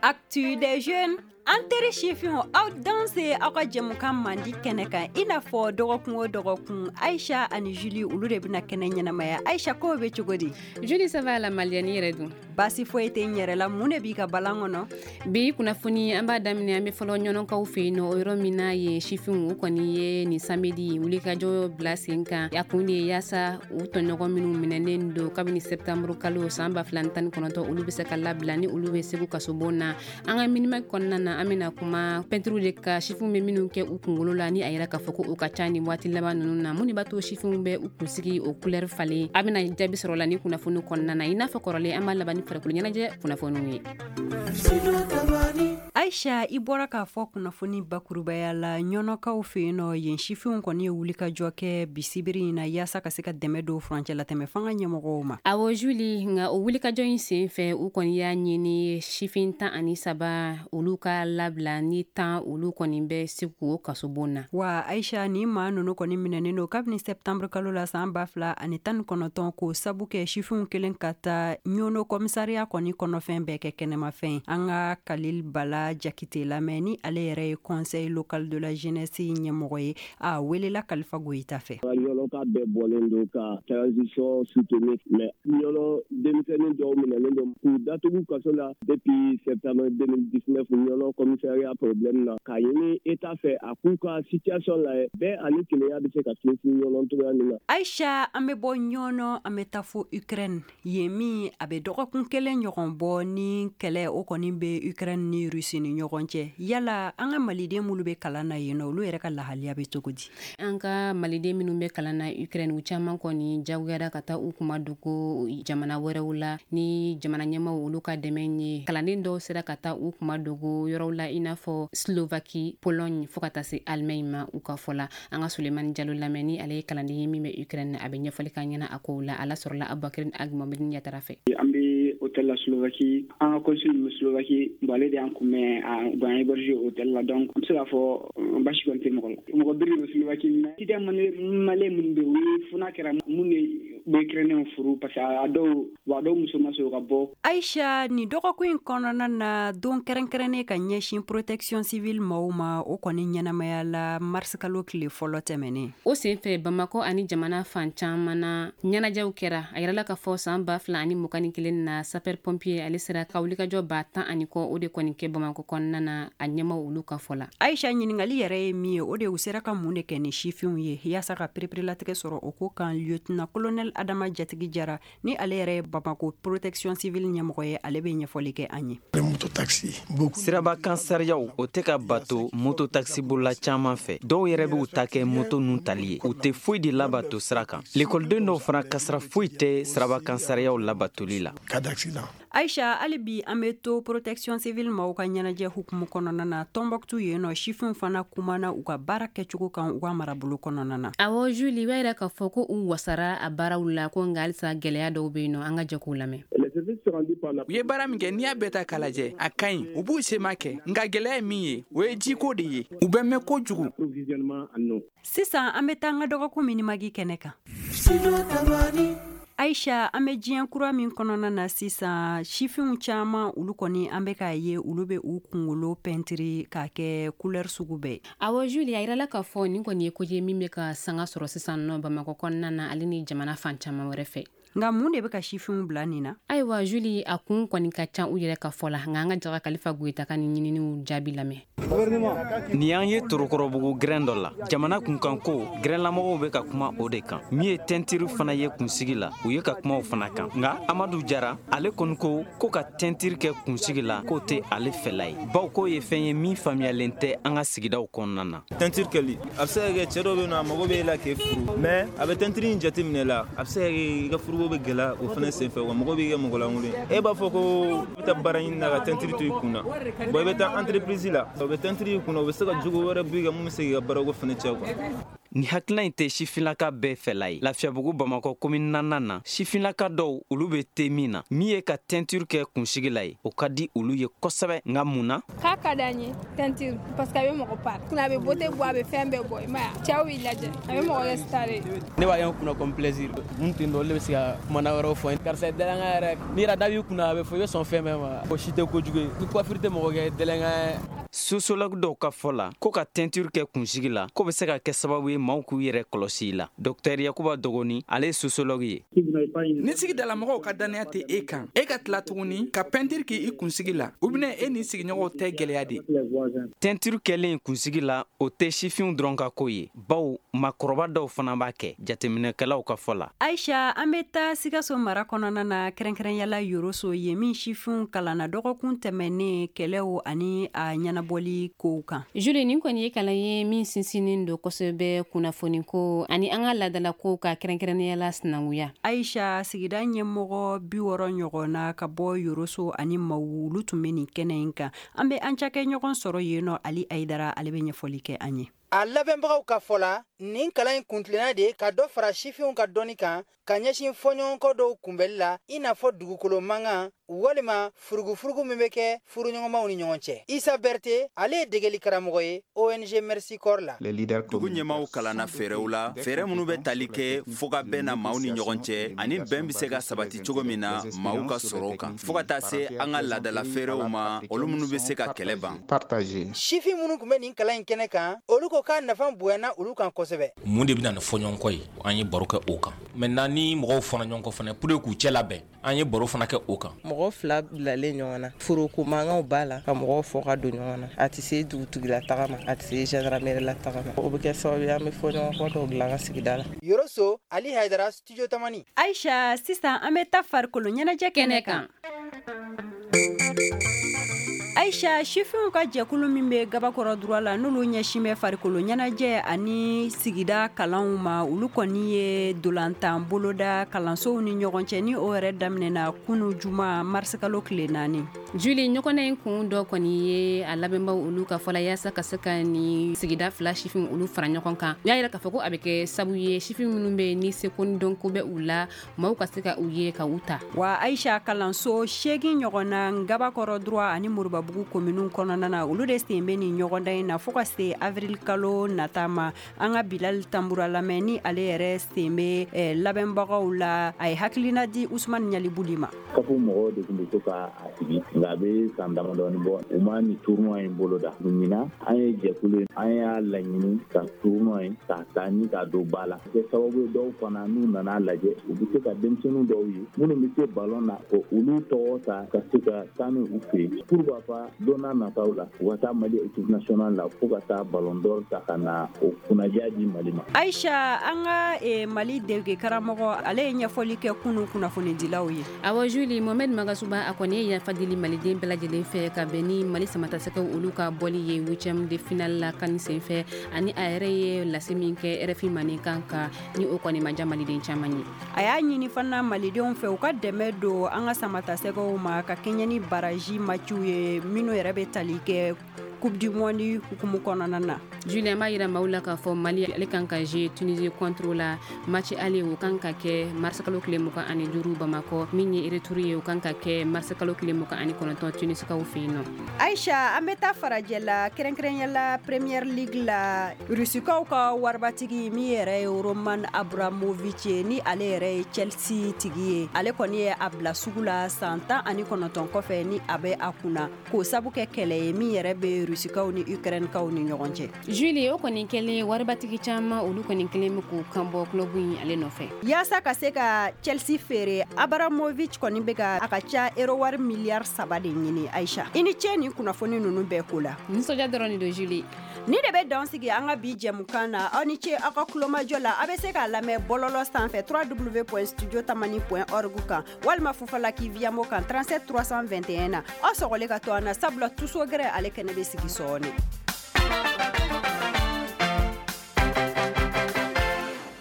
Actu des jeunes an teri sifinw aw danse aw ka jɛmukan mandi kɛnɛ kan i n'a fɔ dɔgɔkun o dɔgɔkun Aisha ani Julie olu de bɛna kɛnɛ ɲɛnamaya. Aisha ko bɛ cogo di? Julie, ça va la malienne yɛrɛ dun? Basi foyi tɛ n yɛrɛ la, mun de b'i ka balan kɔnɔ? Bi kunnafoni an b'a daminɛ an bɛ fɔlɔ ɲɔnɔnkaw fɛ yen nɔ o yɔrɔ min na ye sifinw o kɔni ye nin samedi wulikajɔ bila sen kan. A kun de ye yaasa u tɔɲɔgɔn minnu minɛnen don kabini septembre kalo san 2019 olu bɛ se ka labila ni olu bɛ segu kasobon na. An ka minima kɔnɔna na an bɛna kuma peinture de ka sifinw bɛ minnu kɛ u kunkolo la ni a yɛrɛ k'a fɔ ko u ka ca ni waati laban ninnu na. Mun de b'a to sifinw bɛ u kunsigi o couleur falen? A bɛna jaabi sɔrɔ la ni kunnafoni kɔnɔna na i n'a fɔ kɔrɔlen an b'a laban ni farikolo ɲɛnajɛ kunnafoniw ye. Aisha, i bɔra k'a fɔ kunnafoni bakurubaya la ɲɔnɔkaw fɛ yen nɔ yen sifinw kɔni ye wulikajɔ kɛ bisibiri in na yaasa ka se ka dɛmɛ don furancɛ la tɛmɛ fanga ɲɛmɔgɔw ma. Awɔ Julie, nka o wulikajɔ in sen fɛ u kɔni y'a ɲini sifin 13 olu ka labila ni 10 olu kɔni bɛ segu o kasobon na. Wa Aisha, ni maa ninnu kɔni minɛnen don kabini septembre kalo la san 2019 ko sabu kɛ sifinw kelen ka taa ɲono komisariya kɔni kɔnɔfɛn bɛɛ kɛ kɛnɛmafɛn. An ka Kalil Bala Jakite lamɛn ni ale yɛrɛ ye conseil local de la jeunesse ɲɛmɔgɔ ye a welela Kalifa Goyita fɛ. Ɲɔnɔ ka bɛɛ bɔlen don ka transition soutenue mais ɲɔnɔ denmisɛnnin dɔw minɛnen don k'u datugu kaso la depuis septembre 2019 ɲɔnɔ komisariya problème na k'a ɲini état fɛ a k'u ka situation lajɛ bɛɛ ani kelenya bɛ se ka sinsin ɲɔnɔ cogoya min na. Aisha, an bɛ bɔ ɲɔnɔ an bɛ taa fo Ukraine yen min a bɛ dɔgɔkun kelen ɲɔgɔn bɔ ni kɛlɛ o kɔni bɛ Ukraine ni Russie ni ɲɔgɔn cɛ. Yala an ka maliden minnu bɛ kalan na yen nɔ olu yɛrɛ ka lahaliya bɛ cogo di? An ka maliden minnu bɛ kalan na Ukraine u caman kɔni jagoyara ka taa u kuma dogo jamana wɛrɛw la ni jamana ɲɛmaw olu ka dɛmɛ ye. Kalanden dɔw sera ka taa u kuma dogo yɔrɔw la i n'a fɔ Slovaquie, Pologne fo ka taa se Allemagne ma u ka fɔ la. An ka Sulemani Jalo lamɛn ni ale ye kalanden ye min bɛ Ukraine a bɛ ɲɛfɔli k'a ɲɛna a kow la. Ala sɔrɔla Abubakar Agmamedin Yatara fɛ. An bɛ hôtel la Slovaquie an ka consul min Slovaquie ale de y'an kunbɛn a ban héberger hôtel la donc an bɛ se k'a fɔ basi kɔni tɛ mɔgɔ la. Mɔgɔ biri bɛ Slovaquie na citoyen malien minnu bɛ yen u ye fo n'a kɛra mun de bɛ Ukrainien furu parce que a dɔw muso ma sɔrɔ ka bɔ. Aisha, ni dɔgɔkun in kɔnɔna na don kɛrɛnkɛrɛnnen ka ɲɛsin protection civile maaw ma o kɔni ɲɛnamaya la mars kalo tile fɔlɔ tɛmɛnen. O senfɛ Bamakɔ ani jamana fan caman na ɲɛnajɛw kɛra a yɛrɛla ka fɔ san 2021 na sapeur pompier ale sera ka wulikajɔ 10 ani kɔ o de kɔni kɛ Bamakɔ kɔnɔna na a ɲɛmaw olu ka fɔ la. Aisha, ɲiningali yɛrɛ ye min ye o de u sera ka mun de kɛ ni sifinw ye yaasa ka pereperelatigɛ sɔrɔ o ko kan lieutenant colonel Adama Jatigi Jara ni ale yɛrɛ ye Bamakɔ protection civile ɲɛmɔgɔ ye ale bɛ ɲɛfɔli kɛ an ye. Sirabakan sariyaw o tɛ ka bato moto taxi bola caman fɛ dɔw yɛrɛ b'u ta kɛ moto nun tali ye u tɛ foyi de labato sira kan. L'écoleden dɔw fana kasara foyi tɛ sirabakan sariyaw labatoli la. Aisha, hali bi an bɛ to protection civile maaw ka ɲɛnajɛ hukumu kɔnɔna na Tombouctou yen nɔ sifinw fana kumana u ka baara kɛcogo kan u ka marabolo kɔnɔna na. Awɔ Julie, b'a yɛrɛ k'a fɔ ko u wasara a baaraw la ko nka halisa gɛlɛya dɔw bɛ yen nɔ an ka jɛ k'u lamɛn. U ye baara min kɛ n'i y'a bɛɛ ta k'a lajɛ a ka ɲi u b'u sema kɛ nka gɛlɛya ye min ye o ye jiko de ye u bɛ mɛn kojugu. Sisan an bɛ taa an ka dɔgɔkun minimagi kɛnɛ kan. Aisha, an bɛ diɲɛ kura min kɔnɔna na sisan sifinw caman olu kɔni an bɛ k'a ye olu bɛ u kunkolo pɛntiri k'a kɛ couleur sugu bɛɛ. Awɔ Julie, a yirala k'a fɔ nin kɔni ye ko ye min bɛ ka sanga sɔrɔ sisan nɔ Bamakɔ kɔnɔna na ale ni jamana fan caman wɛrɛ fɛ. Nka mun de bɛ ka sifinw bila nin na? Ayiwa Julie, a kun kɔni ka ca u yɛrɛ ka fɔ la nka an ka jaga Kalifa Goyita ka ni ɲininiw jaabi lamɛn. Ni y'an ye Torokɔrɔbugu grain dɔ la jamana kunkan ko grainlamɔgɔw bɛ ka kuma o de kan min ye tentiri fana ye kunsigi la u ye ka kuma o fana kan nka Amadu Jara ale kɔni ko ka tentiri kɛ kunsigi la k'o tɛ ale fɛla ye baw k'o ye fɛn ye min faamuyalen tɛ an ka sigidaw kɔnɔna na. Tentiri kɛli a bɛ se ka kɛ cɛ dɔw bɛ yen nɔ a mago bɛ e la k'e furu mais a bɛ tentiri in jateminɛ la a bɛ se ka kɛ i ka furuko bɛ gɛlɛya o fana senfɛ wa mɔgɔ b'i kɛ mɔgɔlankolon e b'a fɔ ko i bɛ taa baara ɲini na ka tentiri to i kun na bon i bɛ taa entreprise la o bɛ tentiri i kun na o bɛ se ka jogo wɛrɛ b'i kan mun bɛ se k'i ka baarako fana cɛ quoi. ni hakilina in tɛ sifinlaka bɛɛ fɛla ye. Lafiyabugu Bamakɔ commune 4 na sifinlaka dɔw olu bɛ te min na min ye ka teinture kɛ kunsigi la ye o ka di olu ye kosɛbɛ nka mun na k'a ka d'an ye teinture parce que a bɛ mɔgɔ par kunna a bɛ beauté bɔ a bɛ fɛn bɛɛ bɔ i ma ye cɛw b'i lajɛ a bɛ mɔgɔ kɛ star ye. Ne b'a ye n kunna comme plaisir mun tɛ dɔn olu bɛ se ka kumana wɛrɛw fɔ karisa dɛlɛnga yɛrɛ n'i yɛrɛ da b'i kunna a bɛ fɔ i bɛ sɔn fɛn bɛɛ ma o si tɛ kojugu ye coiffure tɛ mɔgɔ kɛ dɛlɛnga ye. Sociologue dɔw ka fɔ la ko ka teinture kɛ kunsigi la ko bɛ se ka kɛ sababu ye maaw k'u yɛrɛ kɔlɔsi la. Docteur Yakuba Dogoni ale ye sociologue ye. Ni sigidala mɔgɔw ka danaya tɛ e kan e ka tila tuguni ka peinture k'i kunsigi la ou bien e ni sigiɲɔgɔnw tɛ gɛlɛya de. Teinture kɛlen kunsigi la o tɛ sifinw dɔrɔn ka ko ye baw makɔrɔba dɔw fana b'a kɛ jateminɛkɛlaw ka fɔ la. Aisha an bɛ taa Sikaso mara kɔnɔna na kɛrɛnkɛrɛnyala Yoroso ye min sifinw kalanna dɔgɔkun tɛmɛnen kɛlɛw ani a ɲɛnabɔli kow kan. Julie nin kɔni ye kalan ye min sinsinin don kosɛbɛ kunnafoni ko ani an ka ladala ko ka kɛrɛnkɛrɛnyala sinankuya. Aisha sigida ɲɛmɔgɔ 60 ɲɔgɔnna ka bɔ Yoroso ani Mawu olu tun bɛ nin kɛnɛ in kan. An bɛ an cakɛ ɲɔgɔn sɔrɔ yen nɔ Ali Aidara ale bɛ ɲɛfɔli kɛ an ye. A labɛnbagaw ka fɔ la nin kalan in kuntilenna de ka dɔ fara sifinw ka dɔnni kan ka ɲɛsin fɔɲɔgɔnkɔ dɔw kunbɛli la i n'a fɔ dugukolo mankan walima furugufurugu min bɛ kɛ furuɲɔgɔnmaw ni ɲɔgɔn cɛ. Isa Berte ale ye degeli karamɔgɔ ye ONG Merci Corps la. Dugu ɲɛmaaw kalanna fɛɛrɛw la fɛɛrɛ minnu bɛ tali kɛ fo ka bɛn na maaw ni ɲɔgɔn cɛ ani bɛn bɛ se ka sabati cogo min na maaw ka sɔrɔ kan fo ka taa se an ka ladala fɛɛrɛw ma olu minnu bɛ se ka kɛlɛ ban. Sifin minnu kun bɛ nin kalan in kɛnɛ kan olu ko k'a nafa bonyana olu kan kosɛbɛ. Mun de bɛna ni fɔɲɔgɔnkɔ ye an ye baro kɛ o kan maintenant ni mɔgɔw fana ɲɔgɔn kɔ fana pour que k'u cɛ labɛn an ye baro fana kɛ o kan. Mɔgɔ fila bilalen ɲɔgɔn na foroko mankanw b'a la ka mɔgɔw fɔ ka don ɲɔgɔn na a tɛ se dugutigi taga ma a tɛ se gendarmerie la taga ma o bɛ kɛ sababu ye an bɛ fɔɲɔgɔnkɔ dɔw dilan an ka sigida la. Yoroso Ali Haidara studio Tamani. Aisha sisan an bɛ taa farikolo ɲɛnajɛ kɛnɛ kan. Aisha sifinw ka jɛkulu min bɛ Gabakɔrɔ droit la n'olu ɲɛsin bɛ farikolo ɲɛnajɛ ani sigida kalanw ma olu kɔni ye dolantan boloda kalansow ni ɲɔgɔn cɛ ni o yɛrɛ daminɛna kunu juma mars kalo tile 4. Julie ɲɔgɔnna in kun dɔ kɔni ye a labɛnbaw olu ka fɔla yaasa ka se ka ni sigida fila sifin olu fara ɲɔgɔn kan. U y'a yira k'a fɔ ko a bɛ kɛ sabu ye sifin minnu bɛ ni seko ni dɔnko bɛ u la maaw ka se ka u ye ka u ta. Wa Aisha kalanso 8 ɲɔgɔnna Gabakɔrɔ droit ani Moribabugu commune kɔnɔna na olu de sen bɛ ni ɲɔgɔndan in na fo ka se avril kalo nata ma an ka Bilal Tambura lamɛn ni ale yɛrɛ sen bɛ labɛnbagaw la a ye hakilina di Usman Ɲalibuli ma. Kafu mɔgɔw de tun bɛ to k'a sigi nka a bɛ san damadɔni bɔ u ma ni tournoi in boloda ɲinan an ye jɛkulu an y'a laɲini ka tournoi in k'a taa ni k'a don ba la kɛ sababu ye dɔw fana n'u nana lajɛ u bɛ se ka denmisɛnninw dɔw ye minnu bɛ se ballon na ko olu tɔgɔ ta ka se ka taa ni u fɛ yen pourquoi don n'a nataw la u ka taa Mali équipe nationale la fo ka taa ballon d'or ta ka na o kunnaja di Mali ma. Aisha an ka Mali dege karamɔgɔ ale ye ɲɛfɔli kɛ kunu kunnafonidilaw ye. Awɔ Julie Mohamed Magasuba a kɔni ye yafa dili maliden bɛɛ lajɛlen fɛ ka bɛn ni Mali samatasɛgɛw olu ka bɔli ye 8e de finale la kan senfɛ ani a yɛrɛ ye lase min kɛ RFI mani kan ka ni o kɔni ma ja maliden caman ye. A y'a ɲini fana malidenw fɛ u ka dɛmɛ don an ka samatasɛgɛw ma ka kɛɲɛ ni baraji matchw ye minnu yɛrɛ bɛ tali kɛ Coupe du Monde hukumu kɔnɔna na. Julien b'a yira maaw la k'a fɔ Mali ale kan ka jouer Tunisie contre la match aller o kan ka kɛ mars kalo tile 25 Bamakɔ min ye retour ye o kan ka kɛ mars kalo tile 29 Tunisikaw fɛ yen nɔ. Aisha an bɛ taa farajɛ la kɛrɛnkɛrɛnyala Premier League la Rusikaw ka waribatigi min yɛrɛ ye Roman Abramovich ni ale yɛrɛ ye Chelsea tigi ye ale kɔni ye a bila sugu la san 19 kɔfɛ ni a bɛ a kunna k'o sabu kɛ kɛlɛ ye min yɛrɛ bɛ Rusikaw ni Ukrainekaw ni ɲɔgɔn cɛ. Julie o kɔni kɛlen waribatigi caman olu kɔni kelen bɛ k'u kanbɔ club in ale nɔfɛ. Yaasa ka se ka Chelsea feere Abramovich kɔni bɛ ka a ka ca euro wari miliyari 3 de ɲini Aisha. I ni cɛ ni kunnafoni ninnu bɛɛ ko la. Nisɔndiya dɔrɔn de don Julie. Ni de bɛ dan sigi an ka bi jɛmukan na aw ni ce aw ka kulomajɔ la a bɛ se k'a lamɛn bɔlɔlɔ sanfɛ www.studiotamani.org kan walima Fufalaki Viamo kan 37 321 na aw sɔgɔlen ka to an na sabula tuso gɛrɛ ale kɛnɛ bɛ sigi sɔɔni.